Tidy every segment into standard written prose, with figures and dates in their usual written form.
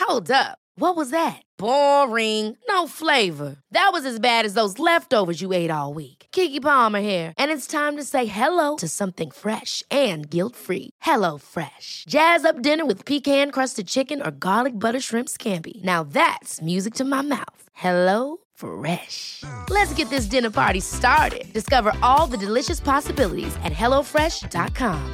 Hold up. What was that? Boring. No flavor. That was as bad as those leftovers you ate all week. Keke Palmer here, and it's time to say hello to something fresh and guilt-free. Hello Fresh. Jazz up dinner with pecan-crusted chicken or garlic butter shrimp scampi. Now that's music to my mouth. Hello Fresh. Let's get this dinner party started. Discover all the delicious possibilities at hellofresh.com.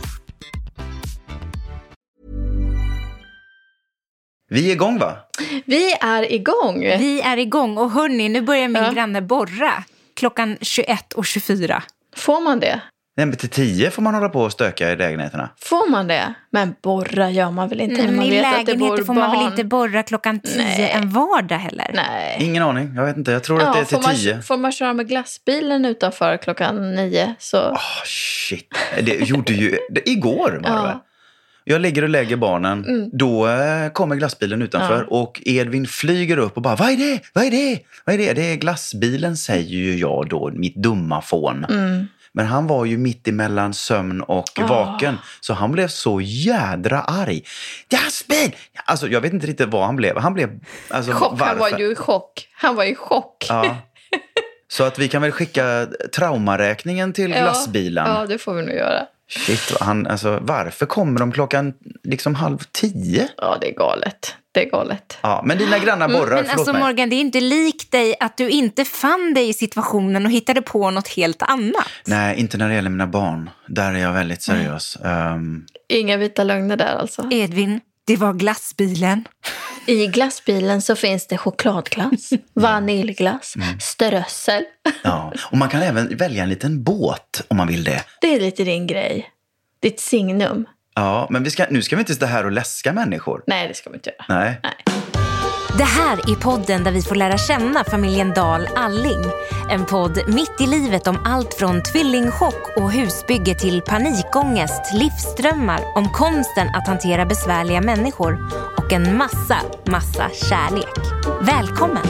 Vi är igång, va? Vi är igång. Vi är igång och hörni, nu börjar min granne borra. Klockan 21:24. Får man det? Nej, men till 10 får man hålla på och stöka i lägenheterna. Får man det? Men borra gör man väl inte när man vet att det bor barn? får man väl inte borra klockan 10 en vardag heller? Nej. Ingen aning, jag vet inte. Jag tror att det är till 10. Får man köra med glassbilen utanför klockan 9 så... Shit. Det gjorde ju... igår var det väl? Jag ligger och lägger barnen. Då kommer glassbilen utanför. Och Edvin flyger upp och bara, vad är det? Vad är det? Vad är det? Det är glassbilen, säger ju jag då, mitt dumma fån. Men han var ju mitt emellan sömn och vaken. Så han blev så jädra arg. Glassbil! Alltså jag vet inte riktigt vad han blev. Han blev... Alltså, varför? Han var ju i chock. Han var i chock. Ja. Så att vi kan väl skicka traumaräkningen till glassbilen. Ja, det får vi nog göra. Shit, varför kommer de klockan liksom 9:30? Ja, det är galet. Det är galet. Ja, men dina grannar borrar, men alltså Morgan, det är inte likt dig att du inte fann dig i situationen och hittade på något helt annat. Nej, inte när det gäller mina barn. Där är jag väldigt seriös. Inga vita lögner där alltså. Edvin, det var glassbilen. I glassbilen så finns det chokladglass, vaniljglass, strössel. Ja, och man kan även välja en liten båt om man vill det. Det är lite din grej. Ditt signum. Ja, men nu ska vi inte stå här och läska människor. Nej, det ska vi inte göra. Nej. Det här är podden där vi får lära känna familjen Dahl Alling. En podd mitt i livet om allt från tvillingchock och husbygge till panikångest, livsdrömmar, om konsten att hantera besvärliga människor och en massa kärlek. Välkommen!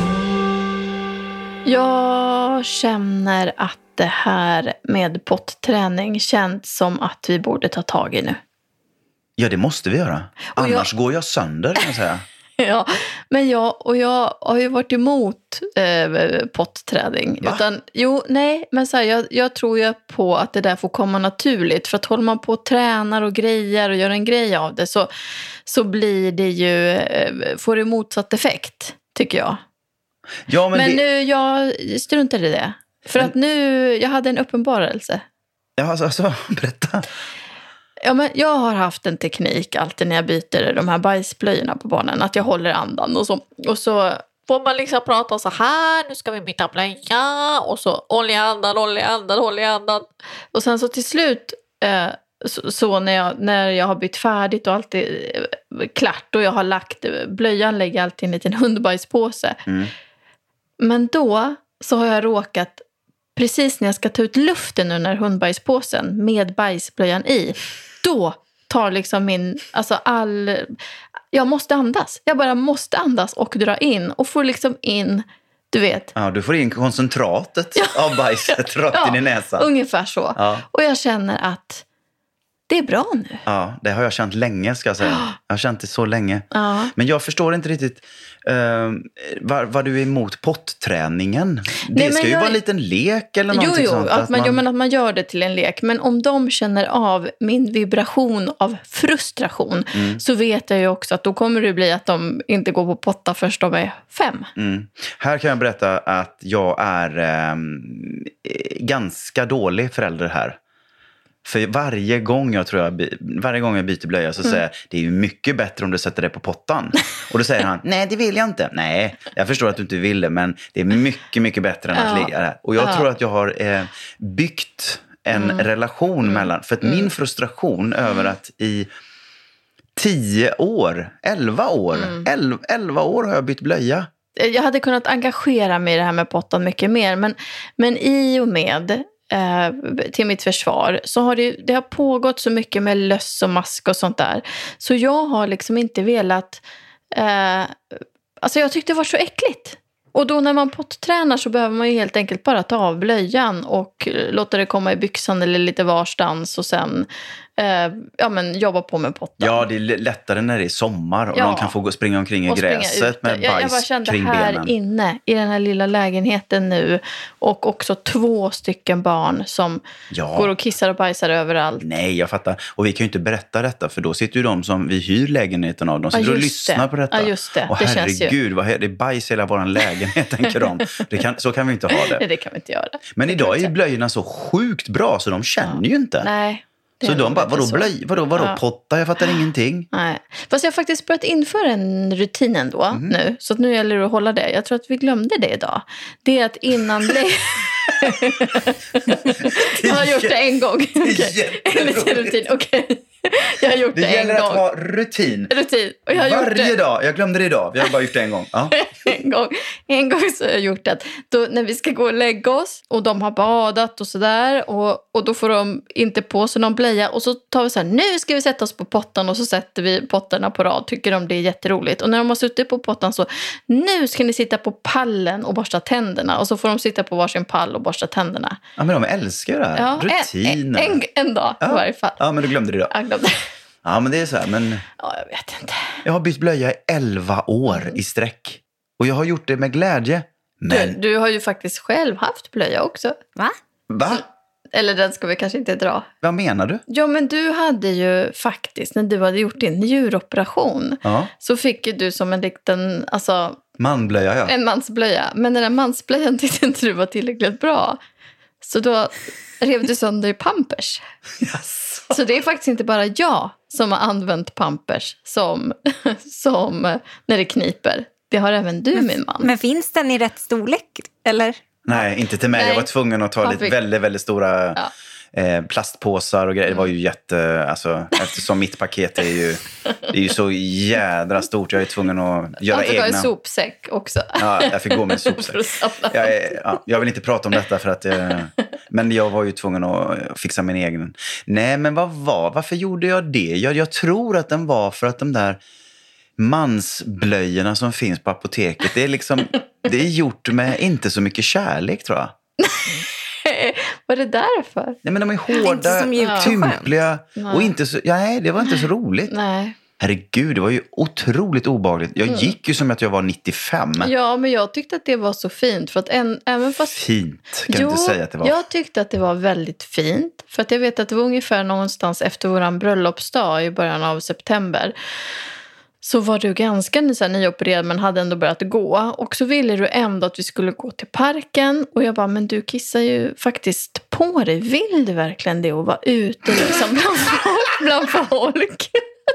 Jag känner att det här med potträning känns som att vi borde ta tag i nu. Ja, det måste vi göra. Annars går jag sönder, kan jag säga. Ja, men jag har ju varit emot potträning. Men så här, jag tror ju på att det där får komma naturligt. För att håller man på och tränar och grejer och gör en grej av det så blir det ju, får det motsatt effekt, tycker jag. Ja, men nu, jag struntar i det. För att nu, jag hade en uppenbarelse. Ja, alltså berätta. Ja, men jag har haft en teknik alltid när jag byter de här bajsblöjorna på barnen. Att jag håller andan och så får man liksom prata så här. Nu ska vi byta blöja. Och så håller jag andan. Och sen så till slut så när jag har bytt färdigt och allt är klart. Och jag har lagt blöjan, lägger alltid en liten hundbajspåse. Men då så har jag råkat, precis när jag ska ta ut luften ur den här hundbajspåsen med bajsblöjan i, då tar liksom jag måste andas. Jag bara måste andas och dra in och får liksom in, du vet. Ja, du får in koncentratet av bajset rakt in i näsan. Ungefär så. Ja. Och jag känner att det är bra nu. Ja, det har jag känt länge, ska jag säga. Jag har känt det så länge. Ja. Men jag förstår inte riktigt vad du är emot potträningen. Det ska ju vara en liten lek eller någonting sånt. Att man gör det till en lek. Men om de känner av min vibration av frustration så vet jag ju också att då kommer det bli att de inte går på potta först de är 5. Här kan jag berätta att jag är ganska dålig förälder här. För varje gång jag byter blöja så säger jag, det är ju mycket bättre om du sätter det på pottan. Och då säger han, nej det vill jag inte. Nej, jag förstår att du inte vill det, men det är mycket, mycket bättre än att ligga där. Och jag tror att jag har byggt en relation mellan, för att min frustration över att i 11 år har jag bytt blöja. Jag hade kunnat engagera mig i det här med pottan mycket mer, men i och med till mitt försvar så har det har pågått så mycket med löss och mask och sånt där, så jag har liksom inte velat alltså jag tyckte det var så äckligt. Och då när man pottränar så behöver man ju helt enkelt bara ta av blöjan och låta det komma i byxan eller lite varstans och sen jobba på med pottan. Ja, det är lättare när det är sommar och de kan få springa omkring i gräset med bajs jag bara kände kring här benen. inne i den här lilla lägenheten nu och också 2 stycken barn som går och kissar och bajsar överallt. Nej, jag fattar. Och vi kan ju inte berätta detta för då sitter ju de som vi hyr lägenheten av. De sitter och lyssnar på detta. Ja, just det. Och det känns ju. herregud, det är bajs i hela vår lägenhet, tänker de. Så kan vi inte ha det. Nej, det kan vi inte göra. Men idag är ju blöjorna så sjukt bra så de känner ju inte. Nej. Så de bara, vadå potta? Jag fattar ingenting. Nej. Fast jag har faktiskt börjat införa en rutin ändå nu. Så att nu gäller det att hålla det. Jag tror att vi glömde det idag. Det är att innan... Jag har gjort det en gång. En liten rutin, okej. Jag har gjort det en gång. Det gäller att ha rutin. Och jag har gjort det. Varje dag. Jag glömde det idag. Vi har bara gjort det en gång. Ja. En gång så har jag gjort det. Då, när vi ska gå och lägga oss och de har badat och sådär. Och då får de inte på sig någon blöja. Och så tar vi så här, nu ska vi sätta oss på pottan. Och så sätter vi pottarna på rad. Tycker de det är jätteroligt. Och när de har suttit på pottan så, nu ska ni sitta på pallen och borsta tänderna. Och så får de sitta på varsin pall och borsta tänderna. Ja, men de älskar det här. Ja, rutiner. En dag i varje fall. Ja, men du glömde det idag. Jag glömde. Ja, men det är så här, men... Ja, jag vet inte. Jag har bytt blöja i 11 år i sträck. Och jag har gjort det med glädje. Men... Du har ju faktiskt själv haft blöja också. Va? Eller den ska vi kanske inte dra. Vad menar du? Ja, men du hade ju faktiskt, när du hade gjort din njuroperation, så fick ju du som en liten, alltså... Manblöja, ja. En mansblöja. Men den där mansblöjan tyckte inte du var tillräckligt bra. Så då rev du sönder i Pampers. Yes. Så det är faktiskt inte bara jag som har använt Pampers som när det kniper. Det har även du, min man. Men finns den i rätt storlek, eller? Nej, inte till mig. Nej. Jag var tvungen att ta lite väldigt, väldigt stora plastpåsar och grejer. Det var ju eftersom mitt paket det är ju så jädra stort. Jag är tvungen att göra egna. Jag fick ha en sopsäck också. Ja, jag fick gå med en sopsäck. Jag vill inte prata om detta för att men jag var ju tvungen att fixa min egen. Nej, men varför gjorde jag det? Jag tror att den var för att de där mansblöjorna som finns på apoteket, det är gjort med inte så mycket kärlek, tror jag. Vad är det därför? Nej, men de är hårda, tympliga och inte så... Nej, det var inte så roligt. Nej. Herregud, det var ju otroligt obehagligt. Jag gick ju som att jag var 95. Ja, men jag tyckte att det var så fint. För att även fast... Fint, kan jag inte säga att det var. Jag tyckte att det var väldigt fint. För att jag vet att det var ungefär någonstans efter våran bröllopsdag i början av september. Så var du ganska nyopererad men hade ändå börjat gå. Och så ville du ändå att vi skulle gå till parken. Och jag bara, men du kissar ju faktiskt på dig. Vill du verkligen det och vara ute liksom bland folk?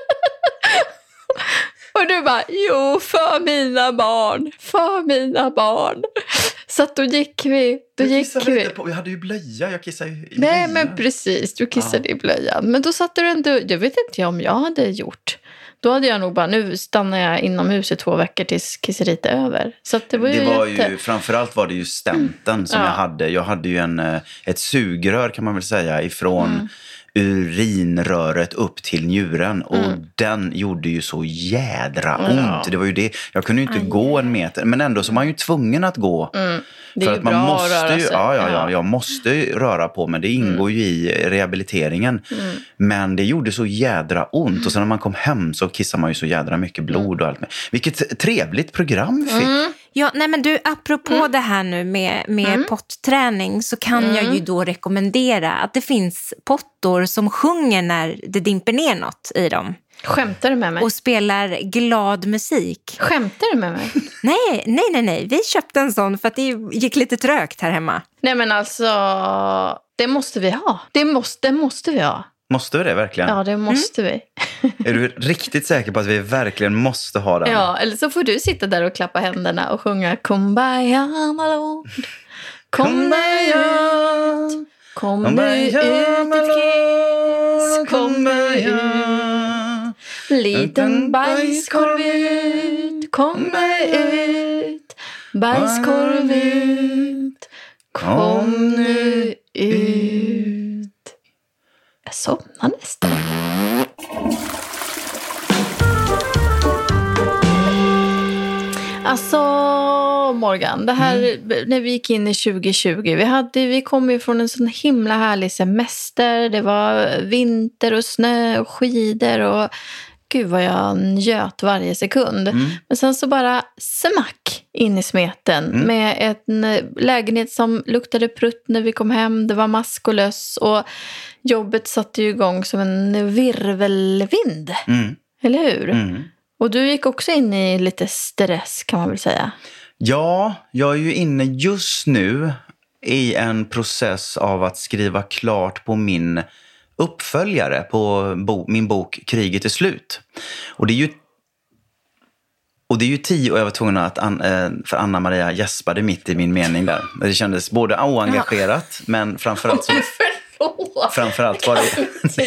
Och du bara, jo, för mina barn. Så att då gick vi. Vi hade ju blöja, jag kissade ju i Nej, blöja. men precis, du kissade i blöjan. Men då satte du ändå, jag vet inte om jag hade gjort. Då hade jag nog bara, nu stannar jag inomhus i 2 veckor tills kisseriet är över. Så att det var ju framförallt var det ju stenten som jag hade. Jag hade ju ett sugrör, kan man väl säga, ifrån urinröret upp till njuren. Och den gjorde ju så jädra ont. Det var ju det. Jag kunde ju inte gå en meter. Men ändå så var man ju tvungen att gå. Det är för ju att man bra måste att röra sig. jag måste röra på mig. Det ingår ju i rehabiliteringen. Men det gjorde så jädra ont. Och sen när man kom hem så kissade man ju så jädra mycket blod och allt med. Vilket trevligt program vi fick. Ja, nej men du, apropå det här nu med potträning så kan jag ju då rekommendera att det finns pottor som sjunger när det dimper ner något i dem. Skämtar du med mig? Och spelar glad musik. Skämtar du med mig? Nej. Vi köpte en sån för att det gick lite trögt här hemma. Nej, men alltså, det måste vi ha. Det måste vi ha. Måste vi det verkligen? Ja, det måste vi. Är du riktigt säker på att vi verkligen måste ha den? Ja, eller så får du sitta där och klappa händerna och sjunga Kumbaya, my lord. Kom dig ut. Kom dig ut ditt kiss. Kom dig ut. Liten bajskorv ut. Kom dig ut. Bajskorv ut. Kom nu ut. Jag somnar nästan. Alltså, Ja, Morgan. Det här, när vi gick in i 2020, vi kom ju från en sån himla härlig semester. Det var vinter och snö och skidor och gud vad jag njöt varje sekund. Men sen så bara smack in i smeten med en lägenhet som luktade prutt när vi kom hem. Det var maskolös och jobbet satte ju igång som en virvelvind. Eller hur? Och du gick också in i lite stress kan man väl säga. Ja, jag är ju inne just nu i en process av att skriva klart på min uppföljare på min bok Kriget är slut. Och det är ju 10 och jag var tvungen att för Anna-Maria gäspade mitt i min mening där. Det kändes både oengagerat men framförallt var det...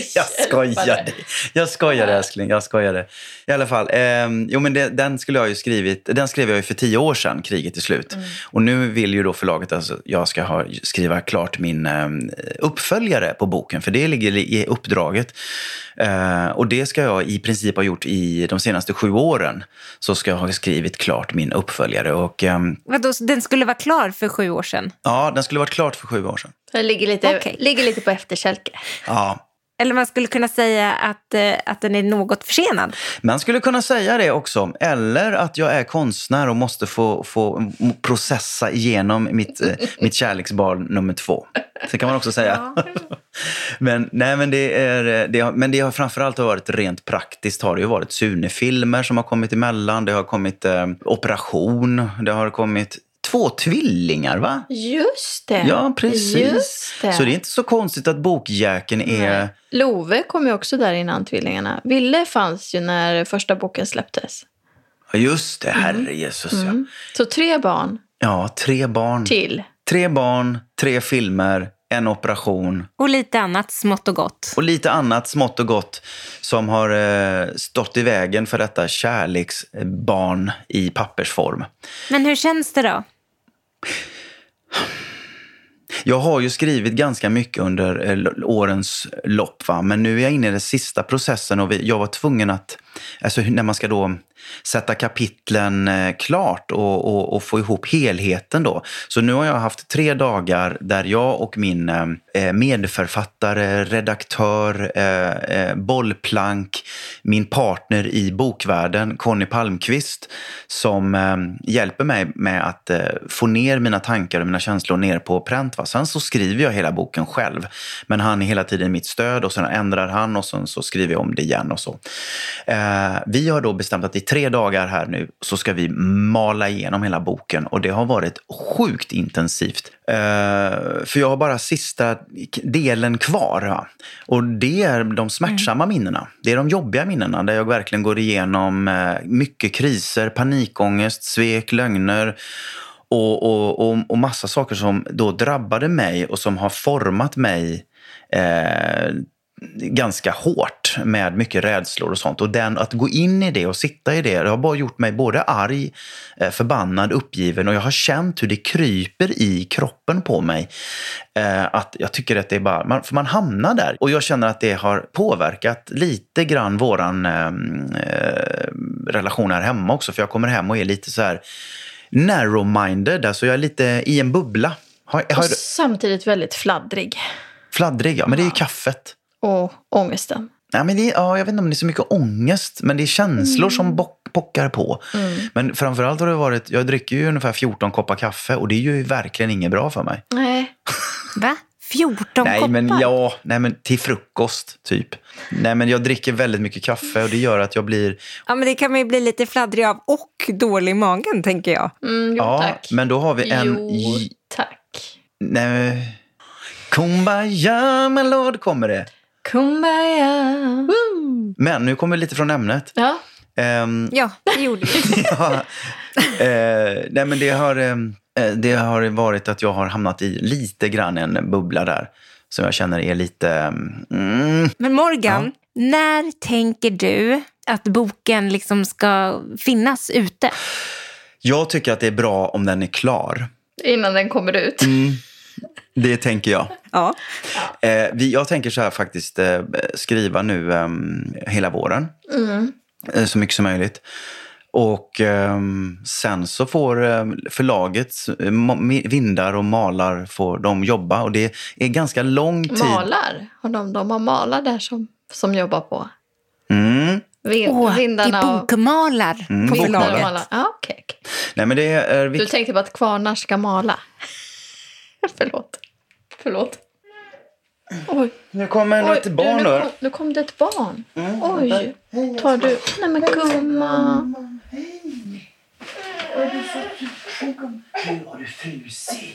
Jag skojade älskling, jag skojade. I alla fall, den skrev jag ju för 10 år sedan, Kriget är slut. Och nu vill ju då förlaget att jag ska skriva klart min uppföljare på boken. För det ligger i uppdraget. Och det ska jag i princip ha gjort i de senaste 7 åren. Så ska jag ha skrivit klart min uppföljare. Och, vadå, den skulle vara klar för 7 år sedan? Ja, den skulle varit klart för 7 år sedan. Det ligger lite på efterkälke. Ja. Eller man skulle kunna säga att den är något försenad. Man skulle kunna säga det också. Eller att jag är konstnär och måste få processa igenom mitt kärleksbarn nummer 2. Det kan man också säga. Ja. Men det har framförallt varit rent praktiskt. Har det ju varit Sune-filmer som har kommit emellan. Det har kommit operation. Det har kommit 2 tvillingar, va? Just det. Ja, precis. Just det. Så det är inte så konstigt att bokjäkeln är... Nej. Love kom ju också där innan tvillingarna. Ville fanns ju när första boken släpptes. Ja, just det. Herre Jesus, ja. Så 3 barn. Ja, 3 barn. Till. 3 barn, 3 filmer, en operation. Och lite annat smått och gott. Och lite annat smått och gott som har stått i vägen för detta kärleksbarn i pappersform. Men hur känns det då? Jag har ju skrivit ganska mycket under årens lopp, va? Men nu är jag inne i den sista processen och jag var tvungen att, alltså när man ska då sätta kapitlen klart och få ihop helheten då. Så nu har jag haft 3 dagar där jag och min medförfattare, redaktör, bollplank, min partner i bokvärlden, Conny Palmqvist, som hjälper mig med att få ner mina tankar och mina känslor ner på pränt. Va? Sen så skriver jag hela boken själv. Men han är hela tiden mitt stöd och sen ändrar han och sen så skriver jag om det igen och så. Vi har då bestämt att i 3 dagar här nu så ska vi mala igenom hela boken och det har varit sjukt intensivt. För jag har bara sista delen kvar. Va? Och det är de smärtsamma minnena. Det är de jobbiga minnena där jag verkligen går igenom mycket kriser, panikångest, svek, lögner och massa saker som då drabbade mig och som har format mig ganska hårt med mycket rädslor och sånt. Och att gå in i det och sitta i det har bara gjort mig både arg, förbannad, uppgiven och jag har känt hur det kryper i kroppen på mig. Att jag tycker att det är bara, för man hamnar där. Och jag känner att det har påverkat lite grann våran relation här hemma också. För jag kommer hem och är lite så här narrow-minded. Alltså jag är lite i en bubbla. Och samtidigt väldigt fladdrig. Fladdrig, ja. Men det är ju kaffet. Och ångesten. Ja, men jag vet inte om det är så mycket ångest. Men det är känslor som pockar på. Men framförallt har det varit... Jag dricker ju ungefär 14 koppar kaffe. Och det är ju verkligen inget bra för mig. Nej. Va? 14 koppar? Men till frukost typ. Nej, men jag dricker väldigt mycket kaffe. Och det gör att jag blir... Ja, men det kan man ju bli lite fladdrig av. Och dålig i magen, tänker jag. Tack. Men då har vi en... Jo, tack. Nej... Kumbaya, my lord, kommer det. Kumbaya. Woo. Men nu kommer vi lite från ämnet. Ja. Ja, det gjorde vi. Nej, men det har varit att jag har hamnat i lite grann en bubbla där. Som jag känner är lite... Men Morgan, när tänker du att boken liksom ska finnas ute? Jag tycker att det är bra om den är klar. Innan den kommer ut. Det tänker jag. Ja. Jag tänker så här faktiskt skriva nu hela våren. Så mycket som möjligt. Och sen så får förlagets vindar och malar får de jobba. Och det är ganska lång tid. Malar? De har malar där som jobbar på? Det Vindarna är bokmalar på förlaget. Ja, okej. Nej, men det är Du tänkte på att kvarnar ska mala. Förlåt. Oj. Nu kommer ett barn då. Nu kom det ett barn. Oj. Tar du... Nej men gumma. Hur har du frusit?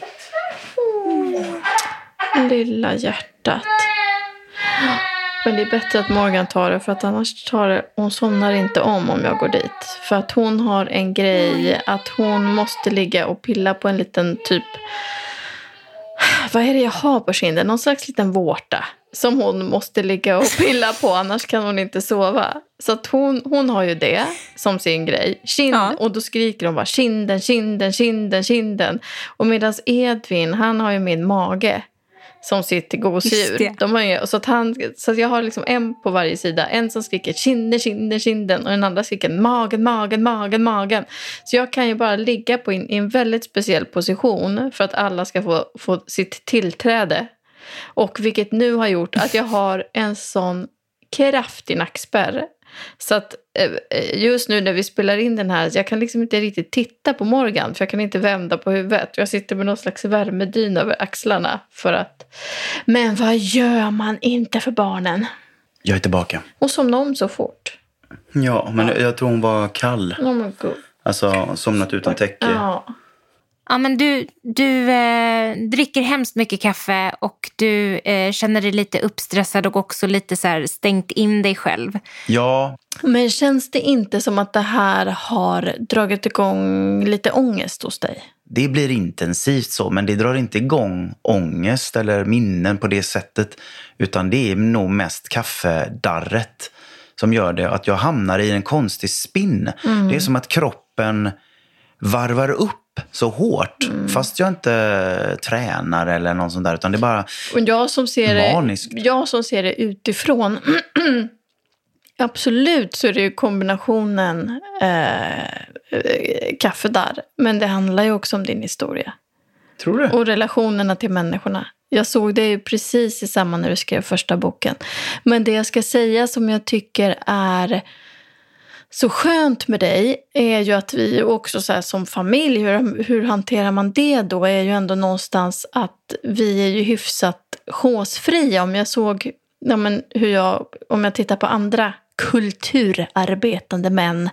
Lilla hjärtat. Men det är bättre att Morgan tar det, för att annars hon somnar inte om jag går dit. För att hon har en grej att hon måste ligga och pilla på en liten typ... Vad är det jag har på kinden? Någon slags liten vårta som hon måste ligga och pilla på, annars kan hon inte sova. Så att hon har ju det som sin grej. Och då skriker hon bara kinden, kinden, kinden, kinden. Och medan Edvin, han har ju min mage som sitter gosedjur. Så att jag har liksom en på varje sida. En som skriker kinden, kinden, kinden. Och den andra skriker magen, magen, magen, magen. Så jag kan ju bara ligga i en väldigt speciell position för att alla ska få sitt tillträde. Och vilket nu har gjort att jag har en sån kraftig nackspärr. Så att just nu när vi spelar in den här, jag kan liksom inte riktigt titta på Morgan, för jag kan inte vända på huvudet. Jag sitter med någon slags värmedyn över axlarna för att... Men vad gör man inte för barnen? Jag är tillbaka. Och somnade om så fort. Ja, men jag tror hon var kall. Oh my God. Alltså somnat utan täcke. Ja, men du dricker hemskt mycket kaffe och du känner dig lite uppstressad och också lite så här stängt in dig själv. Ja. Men känns det inte som att det här har dragit igång lite ångest hos dig? Det blir intensivt så, men det drar inte igång ångest eller minnen på det sättet. Utan det är nog mest kaffedarret som gör det. Att jag hamnar i en konstig spinn. Det är som att kroppen varvar upp så hårt, fast jag inte tränar eller någon sån där, utan det är bara och jag som ser maniskt. Jag som ser det utifrån absolut så är det ju kombinationen kaffe där, men det handlar ju också om din historia. Tror du? Och relationerna till människorna. Jag såg det ju precis i samma när du skrev första boken. Men det jag ska säga som jag tycker är så skönt med dig är ju att vi också så här, som familj, hur hanterar man det då, är ju ändå någonstans att vi är ju hyfsat chosefria. Om jag såg, om jag tittar på andra kulturarbetande män,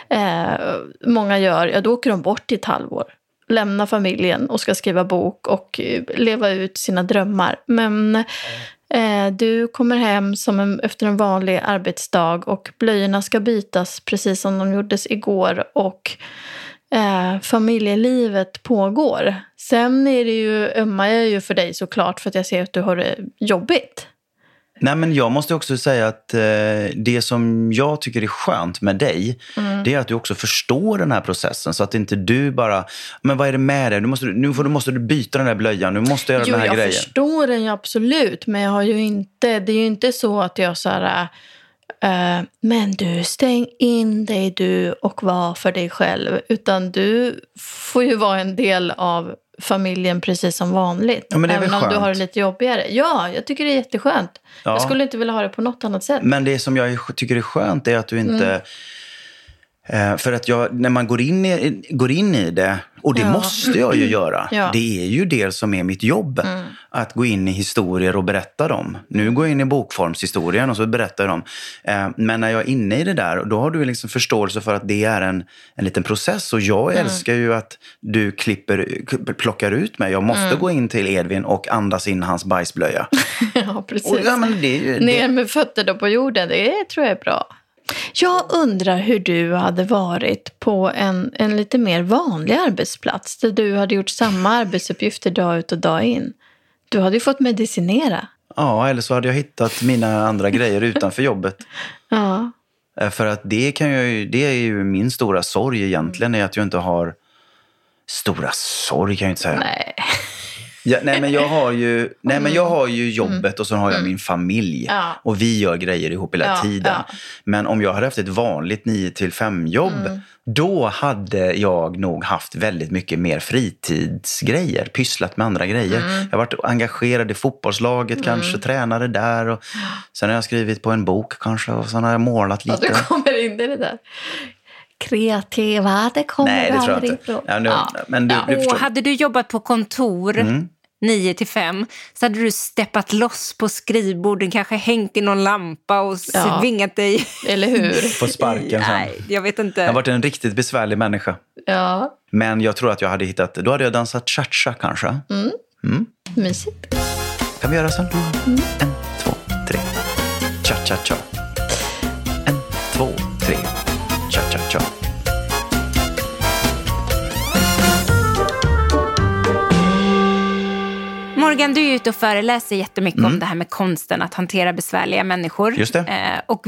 många gör, då åker de bort i ett halvår. Lämna familjen och ska skriva bok och leva ut sina drömmar. Men du kommer hem efter en vanlig arbetsdag och blöjorna ska bytas precis som de gjordes igår och familjelivet pågår. Sen är det ju, ömmar jag ju för dig såklart för att jag ser att du har det jobbigt. Nej, men jag måste också säga att det som jag tycker är skönt med dig, det är att du också förstår den här processen, så att inte du bara, men vad är det med dig? Nu måste du byta den där blöjan, nu måste jag göra den här grejen. Jag förstår den ju absolut, men jag har ju inte, det är ju inte så att jag så här, men du, stäng in dig du och var för dig själv, utan du får ju vara en del av familjen precis som vanligt. Ja, men det är även om skönt. Du har det lite jobbigare. Ja, jag tycker det är jätteskönt. Ja. Jag skulle inte vilja ha det på något annat sätt. Men det som jag tycker är skönt är att du inte... För att när man går in i det, och det måste jag ju göra. Ja. Det är ju det som är mitt jobb. Att gå in i historier och berätta dem. Nu går jag in i bokformshistorien och så berättar jag dem. Men när jag är inne i det där, då har du liksom förståelse för att det är en liten process. Och jag älskar ju att du plockar ut mig. Jag måste gå in till Edvin och andas in hans bajsblöja. Ja, precis. Och, ja, men ner med fötterna på jorden, det tror jag är bra. Jag undrar hur du hade varit på en lite mer vanlig arbetsplats där du hade gjort samma arbetsuppgifter dag ut och dag in. Du hade ju fått medicinera. Ja, eller så hade jag hittat mina andra grejer utanför jobbet. Ja. För att det är ju min stora sorg egentligen, är att jag inte har... Stora sorg kan jag inte säga. Nej. Ja, men jag har ju jobbet och så har jag min familj. Ja. Och vi gör grejer ihop hela tiden. Ja. Men om jag hade haft ett vanligt 9-5 jobb, då hade jag nog haft väldigt mycket mer fritidsgrejer. Pysslat med andra grejer. Jag har varit engagerad i fotbollslaget, kanske tränare där. Och sen har jag skrivit på en bok kanske och sen har jag målat lite. Ja, du kommer in i det där. Kreativa, det kommer Nej, det tror jag aldrig inte. ifrån. Men du förstår. Hade du jobbat på kontor 9-5 så hade du steppat loss på skrivborden, kanske hängt i någon lampa och svingat dig. Eller hur? På sparken sen. Nej, jag vet inte. Jag har varit en riktigt besvärlig människa. Ja. Men jag tror att jag hade hittat, då hade jag dansat cha-cha kanske. Mysigt. Kan vi göra sen? 1, 2, 3. Cha-cha-cha. 1, 2, 3. Cha-cha-cha. Morgan, du är ute och föreläser jättemycket om det här med konsten att hantera besvärliga människor. Just det. Och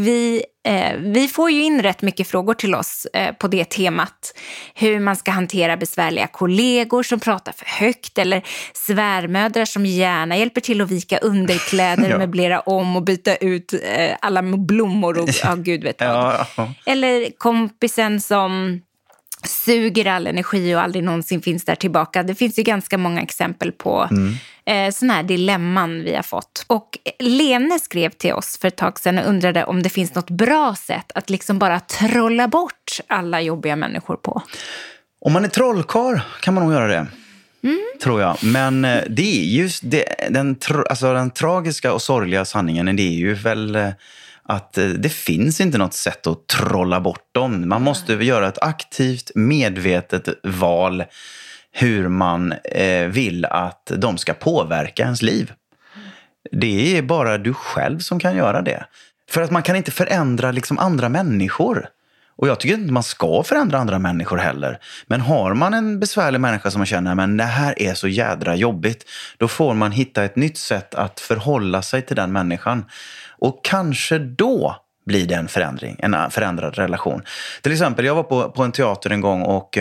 vi får ju in rätt mycket frågor till oss på det temat. Hur man ska hantera besvärliga kollegor som pratar för högt eller svärmödrar som gärna hjälper till att vika underkläder, möblera om och byta ut alla blommor och gud vet vad. Eller kompisen som suger all energi och aldrig någonsin finns där tillbaka. Det finns ju ganska många exempel på sådana här dilemman vi har fått. Och Lene skrev till oss för ett tag sedan och undrade om det finns något bra sätt att liksom bara trolla bort alla jobbiga människor på. Om man är trollkarl kan man nog göra det. Tror jag. Men det är just den tragiska och sorgliga sanningen, det är ju väl att det finns inte något sätt att trolla bort dem. Man måste göra ett aktivt, medvetet val hur man vill att de ska påverka ens liv. Det är bara du själv som kan göra det. För att man kan inte förändra liksom andra människor. Och jag tycker inte man ska förändra andra människor heller. Men har man en besvärlig människa som man känner men det här är så jädra jobbigt, då får man hitta ett nytt sätt att förhålla sig till den människan. Och kanske då blir det en förändring, en förändrad relation. Till exempel, jag var på en teater en gång och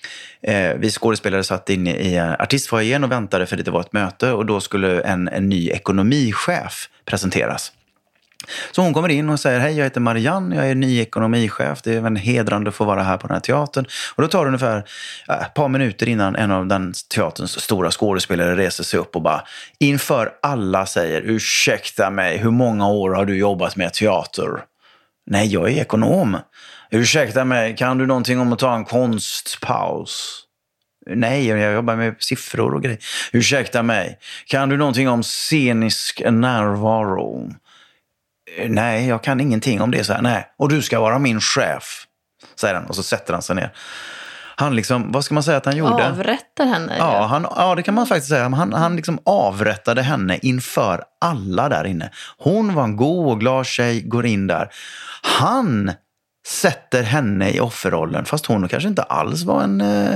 vi skådespelare satt inne i artistfoajén och väntade för det var ett möte. Och då skulle en ny ekonomichef presenteras. Så hon kommer in och säger: hej, jag heter Marianne, jag är ny ekonomichef. Det är en hedrande att få vara här på den här teatern. Och då tar det ungefär ett par minuter innan en av den teaterns stora skådespelare reser sig upp och bara inför alla säger: ursäkta mig, hur många år har du jobbat med teater? Nej, jag är ekonom. Ursäkta mig, kan du någonting om att ta en konstpaus? Nej, jag jobbar med siffror och grejer. Ursäkta mig, kan du någonting om scenisk närvaro? Nej, jag kan ingenting om det. Så här, nej, och du ska vara min chef, säger han. Och så sätter han sig ner. Han liksom, vad ska man säga att han gjorde? Avrättar henne. Ja, det kan man faktiskt säga. Han liksom avrättade henne inför alla där inne. Hon var en god och glad tjej, går in där. Han sätter henne i offerrollen, fast hon kanske inte alls var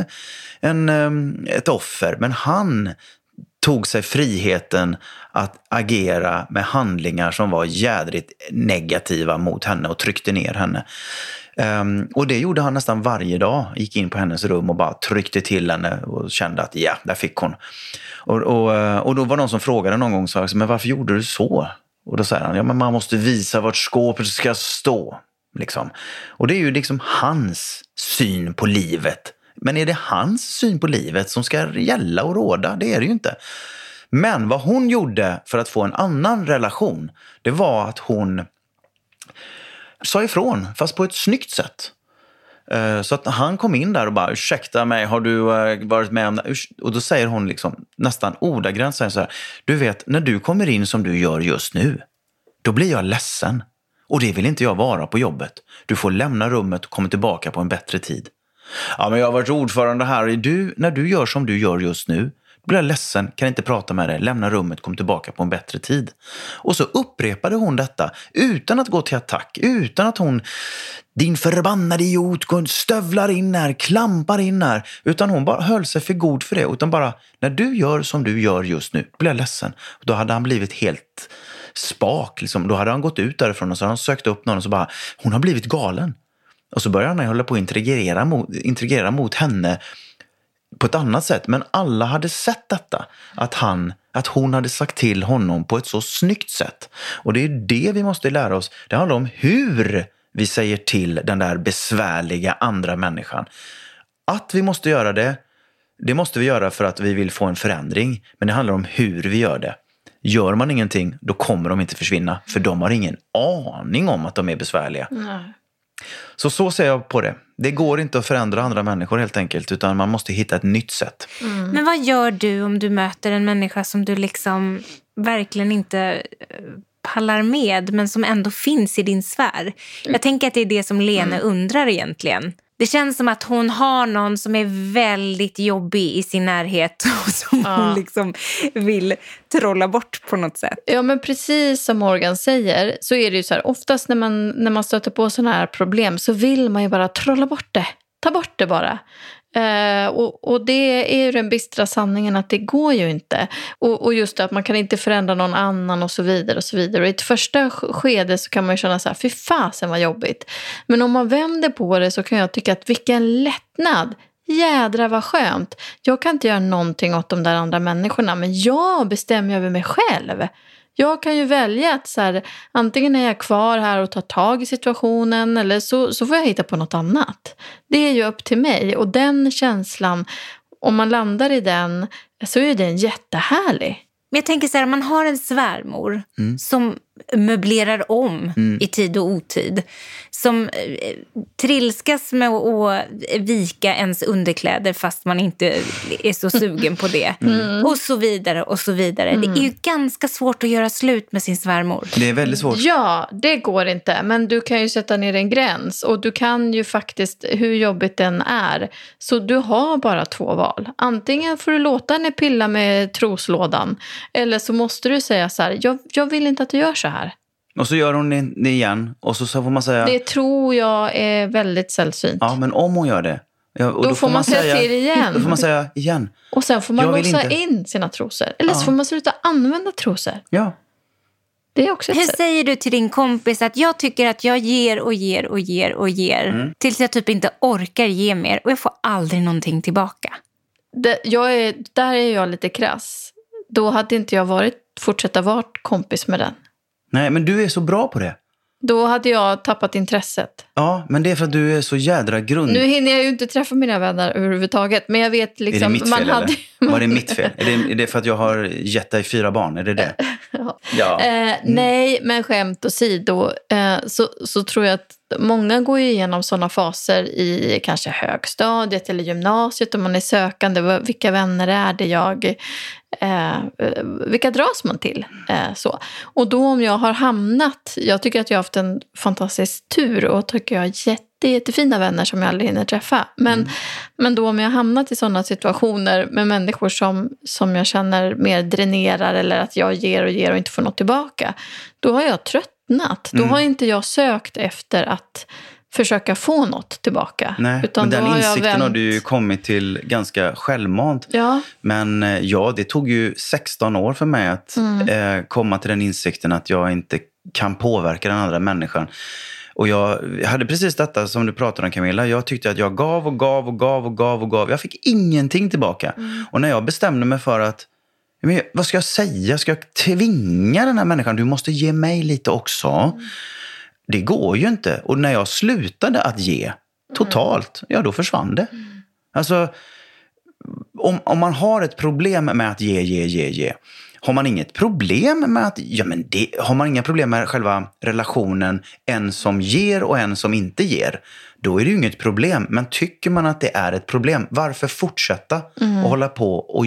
ett offer. Men han tog sig friheten att agera med handlingar som var jädrigt negativa mot henne och tryckte ner henne. Och det gjorde han nästan varje dag. Gick in på hennes rum och bara tryckte till henne och kände att ja, där fick hon. Och då var någon som frågade någon gång, så, men varför gjorde du så? Och då säger han, ja, men man måste visa vart skåpet ska stå. Liksom. Och det är ju liksom hans syn på livet. Men är det hans syn på livet som ska gälla och råda? Det är det ju inte. Men vad hon gjorde för att få en annan relation, det var att hon sa ifrån, fast på ett snyggt sätt. Så att han kom in där och bara, ursäkta mig, har du varit med om det? Och då säger hon liksom, nästan ordagrant så här, du vet, när du kommer in som du gör just nu, då blir jag ledsen. Och det vill inte jag vara på jobbet. Du får lämna rummet och komma tillbaka på en bättre tid. Ja, men jag har varit ordförande här. När du gör som du gör just nu, blir jag ledsen, kan inte prata med dig, lämna rummet, kom tillbaka på en bättre tid. Och så upprepade hon detta utan att gå till attack, utan att hon, din förbannade idiot, stövlar in här, klampar in här, utan hon bara höll sig för god för det, utan bara, när du gör som du gör just nu, blir jag ledsen. Och då hade han blivit helt spak, liksom. Då hade han gått ut därifrån och så hade han sökt upp någon och så bara, hon har blivit galen. Och så börjar han hålla på att integrera mot henne på ett annat sätt. Men alla hade sett detta. Att hon hade sagt till honom på ett så snyggt sätt. Och det är det vi måste lära oss. Det handlar om hur vi säger till den där besvärliga andra människan. Att vi måste göra det måste vi göra för att vi vill få en förändring. Men det handlar om hur vi gör det. Gör man ingenting, då kommer de inte försvinna. För de har ingen aning om att de är besvärliga. Nej. Så ser jag på det. Det går inte att förändra andra människor helt enkelt. Utan man måste hitta ett nytt sätt. Men vad gör du om du möter en människa som du liksom verkligen inte pallar med, men som ändå finns i din sfär? Jag tänker att det är det som Lene undrar egentligen. Det känns som att hon har någon som är väldigt jobbig i sin närhet och som hon liksom vill trolla bort på något sätt. Ja, men precis som Morgan säger så är det ju så här, oftast när man stöter på sådana här problem så vill man ju bara trolla bort det. Ta bort det bara. Och det är ju den bistra sanningen att det går ju inte. Och just det att man kan inte förändra någon annan och så vidare och så vidare. Och i ett första skede så kan man ju känna så här, fy fasen vad jobbigt. Men om man vänder på det så kan jag tycka att vilken lättnad. Jädra vad skönt. Jag kan inte göra någonting åt de där andra människorna, men jag bestämmer över mig själv. Jag kan ju välja att så här, antingen är jag kvar här och tar tag i situationen eller så får jag hitta på något annat. Det är ju upp till mig, och den känslan, om man landar i den så är den jättehärlig. Men jag tänker så här, man har en svärmor som möblerar om i tid och otid. Som trilskas med att vika ens underkläder fast man inte är så sugen på det. Och så vidare och så vidare. Det är ju ganska svårt att göra slut med sin svärmor. Det är väldigt svårt. Ja, det går inte. Men du kan ju sätta ner en gräns. Och du kan ju faktiskt, hur jobbigt den är. Så du har bara 2 val. Antingen får du låta henne pilla med troslådan. Eller så måste du säga så här, jag vill inte att du gör så här. Och så gör hon det igen. Och så får man säga... Det tror jag är väldigt sällsynt. Ja, men om hon gör det... Ja, och då får man säga till igen. Då får man säga igen. Och sen får man låsa in sina trosor. Eller så får man sluta använda trosor. Ja. Det är också ett Hur sätt. säger du till din kompis att jag tycker att jag ger och ger och ger och ger tills jag typ inte orkar ge mer och jag får aldrig någonting tillbaka? Där är jag lite krass. Då hade inte jag fortsätta vara kompis med den. Nej, men du är så bra på det. Då hade jag tappat intresset. Ja, men det är för att du är så jädra grund. Nu hinner jag ju inte träffa mina vänner överhuvudtaget. Men jag vet liksom... Är det mitt fel eller? Var det mitt fel? Är det för att jag har gett dig 4 barn? Är det det? Ja. Nej, men skämt åsido så tror jag att många går igenom sådana faser i kanske högstadiet eller gymnasiet. Om man är sökande, vilka vänner är det vilka dras man till? Så. Och då om jag har jag tycker att jag har haft en fantastisk tur och tycker jag har jättefina vänner som jag aldrig hinner träffa. Men då om jag har hamnat i sådana situationer med människor som jag känner mer dränerar eller att jag ger och inte får något tillbaka, då har jag tröttnat. Då har inte jag sökt efter att försöka få något tillbaka. Nej, utan men den har insikten har du ju kommit till ganska självmant. Ja. Men det tog ju 16 år för mig att komma till den insikten att jag inte kan påverka den andra människan. Och jag hade precis detta som du pratade om, Camilla. Jag tyckte att jag gav och gav. Jag fick ingenting tillbaka. Och när jag bestämde mig för att vad ska jag säga? Ska jag tvinga den här människan? Du måste ge mig lite också. Det går ju inte. Och när jag slutade att ge totalt, då försvann det. Alltså, om man har ett problem med att ge. Har man inget problem med att... har man inga problem med själva relationen, en som ger och en som inte ger, då är det ju inget problem. Men tycker man att det är ett problem, varför fortsätta och hålla på och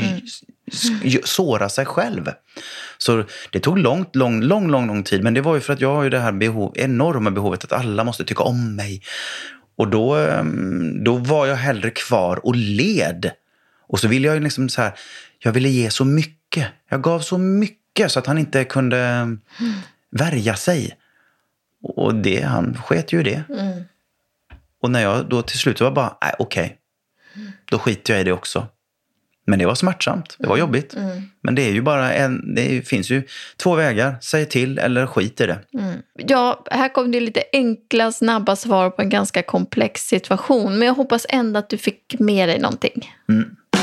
såra sig själv? Så det tog lång tid. Men det var ju för att jag har ju det här enorma behovet att alla måste tycka om mig. Och då var jag hellre kvar och led. Och så ville jag ju liksom så här... Jag ville ge så mycket. Jag gav så mycket så att han inte kunde värja sig. Och han sket ju i det. Och när jag då till slut var bara, okej. Då skiter jag i det också. Men det var smärtsamt. Det var jobbigt. Men det är ju bara det finns ju 2 vägar. Säg till eller skit i det. Ja, här kom det lite enkla, snabba svar på en ganska komplex situation. Men jag hoppas ändå att du fick med dig någonting.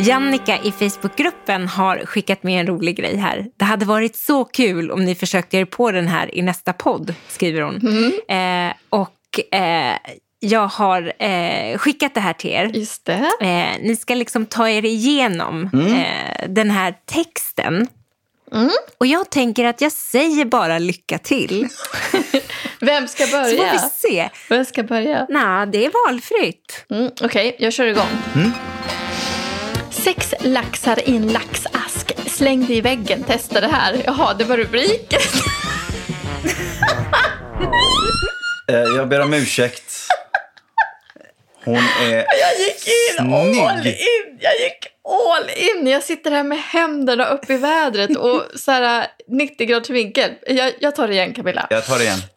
Jannica i Facebookgruppen har skickat med en rolig grej här. Det hade varit så kul om ni försökte er på den här i nästa podd, skriver hon. Jag har skickat det här till er. Just det. Ni ska liksom ta er igenom den här texten. Och jag tänker att jag säger bara lycka till. Vem ska börja? Så får vi se. Vem ska börja? Nej, det är valfritt. Okej, jag kör igång. 6 laxar i en laxask. Slängde i väggen. Testa det här. Jaha, det var rubriken. Jag ber om ursäkt. Hon är Jag gick in all in. Jag sitter här med händerna upp i vädret och så här 90 graders vinkel. Jag tar det igen, Camilla. Jag tar det igen.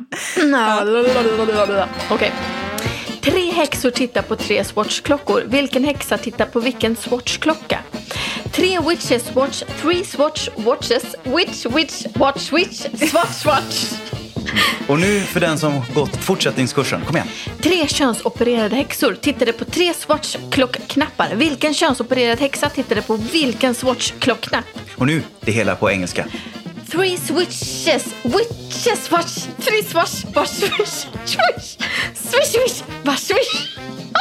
Okej. 3 häxor tittar på 3 Swatch-klockor. Vilken häxa tittar på vilken Swatch-klocka? 3 witches watch 3 Swatch-watches. Witch, watch, swatch. Och nu för den som gått fortsättningskursen. Kom igen. 3 könsopererade häxor tittade på 3 Swatch-klockknappar. Vilken könsopererad häxa tittade på vilken Swatch-klockknapp? Och nu det hela på engelska. 3 witches watch 3 Swatch, watch, swish, watch, swish.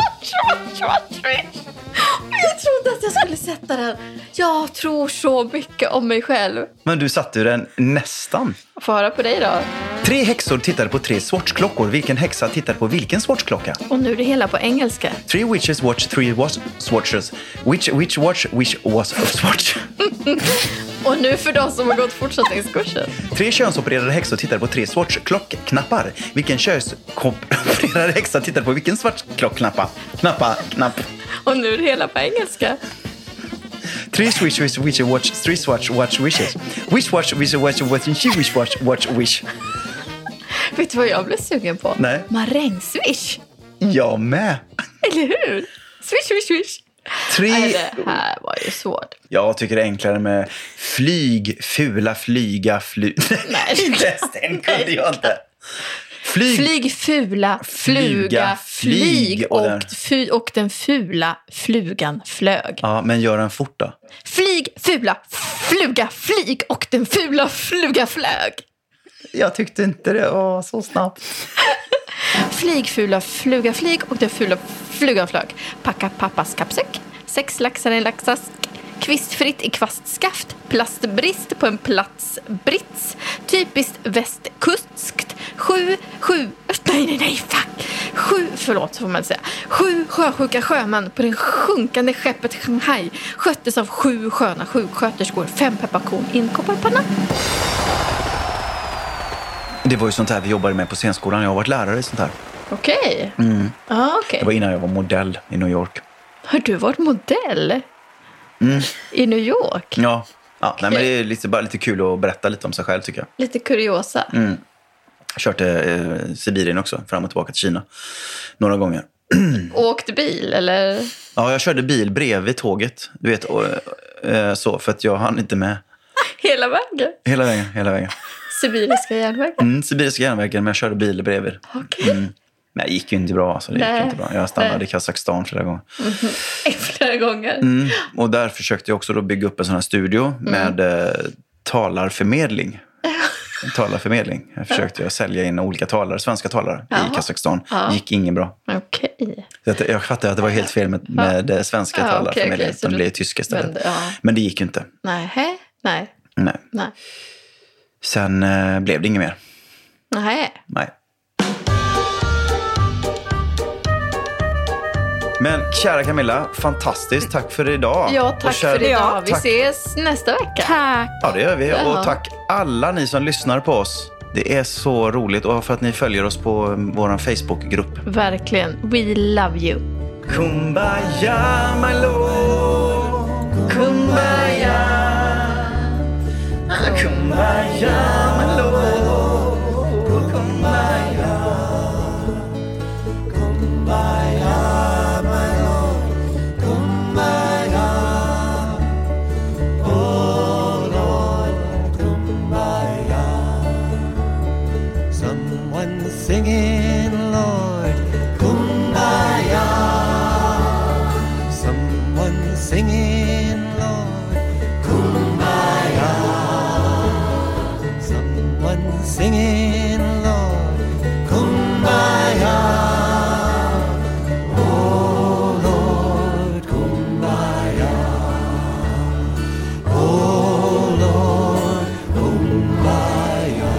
Jag trodde att jag skulle sätta den. Jag tror så mycket om mig själv. Men du satte ju den nästan. Få höra på dig då. 3 häxor tittade på 3 Swatch-klockor. Vilken häxa tittade på vilken Swatch-klocka? Och nu är det hela på engelska. 3 witches watch 3 Swatches. Which watch was a Swatch? Och nu för de som har gått fortsättningskursen. 3 könsopererade häxor tittade på 3 Swatch-klockknappar. Vilken könsopererade häxa tittade på vilken Swatch-klockknapp? Och nu är det hela på engelska. 3 switch watch 3 Swatch wishes. Which watch watch wish. Vet du vad jag blev sugen på? Nej. Marängswish. Jag med. Eller hur? Swish. 3. Nej, det här var ju svårt. Jag tycker det är enklare med flyga, flyga. Nej, inte ens den kunde jag inte. Flyg, fula, fluga, flyg och den fula flugan flög. Ja, men gör den fort då. Flyg, fula, fluga, flyg och den fula fluga flög. Jag tyckte inte det var så snabbt. Flyg, fula, fluga, flyg och den fula flugan flög. Packa pappas kappsäck. 6 laxar i en laxask. Kvistfritt i kvastskaft. Plastbrist på en platsbrits. Typiskt västkustskt. 7 förlåt får man säga. 7 sjösjuka sjömän på den sjunkande skeppet Shanghai sköttes av 7 sköna sjuksköterskor. 5 pepparkorn i en kopparpanna. Det var ju sånt här vi jobbade med på scenskolan. Jag har varit lärare i sånt här. Okej. Okay. Det var innan jag var modell i New York. Har du varit modell? I New York? Ja. Nej, men det är bara lite kul att berätta lite om sig själv tycker jag. Lite kuriosa. Jag körde Sibirien också, fram och tillbaka till Kina. Några gånger. Åkte bil eller? Ja, jag körde bil bredvid tåget. Du vet, så för att jag hann inte med. Hela vägen? Hela vägen. Sibiriska järnvägen? Sibiriska järnvägen, men jag körde bil bredvid. Okej. Men det gick ju inte bra. Så det gick inte bra. Jag stannade i Kazakstan flera gånger. Flera gånger? Och där försökte jag också då bygga upp en sån här studio med talarförmedling. Jag försökte sälja in olika talare, svenska talare i Kazakstan. Det gick inget bra. Okej. Jag fattade att det var helt fel med svenska talarförmedling. Okay. De blev tyska istället. Men det gick ju inte. Nej. Sen blev det inget mer. Nej. Men kära Camilla, fantastiskt. Tack för idag. Ja, tack för idag. Vi ses nästa vecka. Tack. Ja, det gör vi. Och tack alla ni som lyssnar på oss. Det är så roligt. Och för att ni följer oss på vår Facebookgrupp. Verkligen. We love you. Kumbaya, my lord. Kumbaya. Kumbaya, my lord. Kumbaya. Kumbaya. Singing, Lord, Kumbaya. Someone singing, Lord, kumbaya. Someone singing, Lord, kumbaya. Oh Lord, kumbaya. Oh Lord, kumbaya.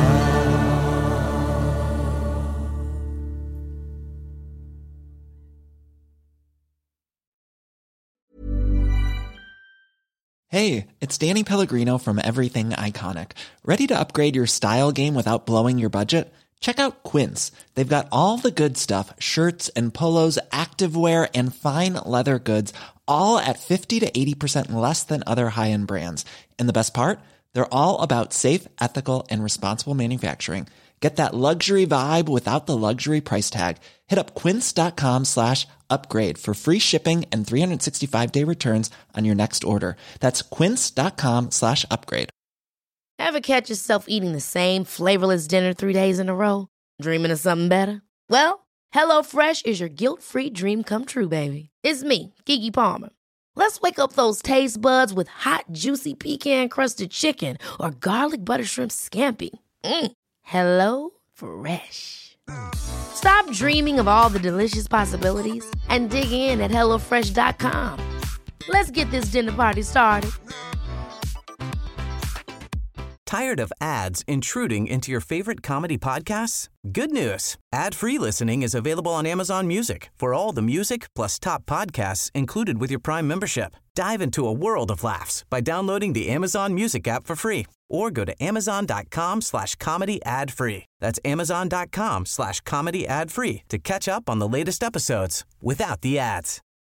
Hey, it's Danny Pellegrino from Everything Iconic. Ready to upgrade your style game without blowing your budget? Check out Quince. They've got all the good stuff, shirts and polos, activewear, and fine leather goods, all at 50 to 80% less than other high-end brands. And the best part? They're all about safe, ethical, and responsible manufacturing. Get that luxury vibe without the luxury price tag. Hit up quince.com/upgrade for free shipping and 365-day returns on your next order. That's quince.com/upgrade. Ever catch yourself eating the same flavorless dinner 3 days in a row? Dreaming of something better? Well, HelloFresh is your guilt-free dream come true, baby. It's me, Keke Palmer. Let's wake up those taste buds with hot, juicy pecan-crusted chicken or garlic butter shrimp scampi. Hello Fresh. Stop dreaming of all the delicious possibilities and dig in at HelloFresh.com. Let's get this dinner party started. Tired of ads intruding into your favorite comedy podcasts? Good news. Ad-free listening is available on Amazon Music for all the music plus top podcasts included with your Prime membership. Dive into a world of laughs by downloading the Amazon Music app for free or go to amazon.com/comedy ad-free. That's amazon.com/comedy ad-free to catch up on the latest episodes without the ads.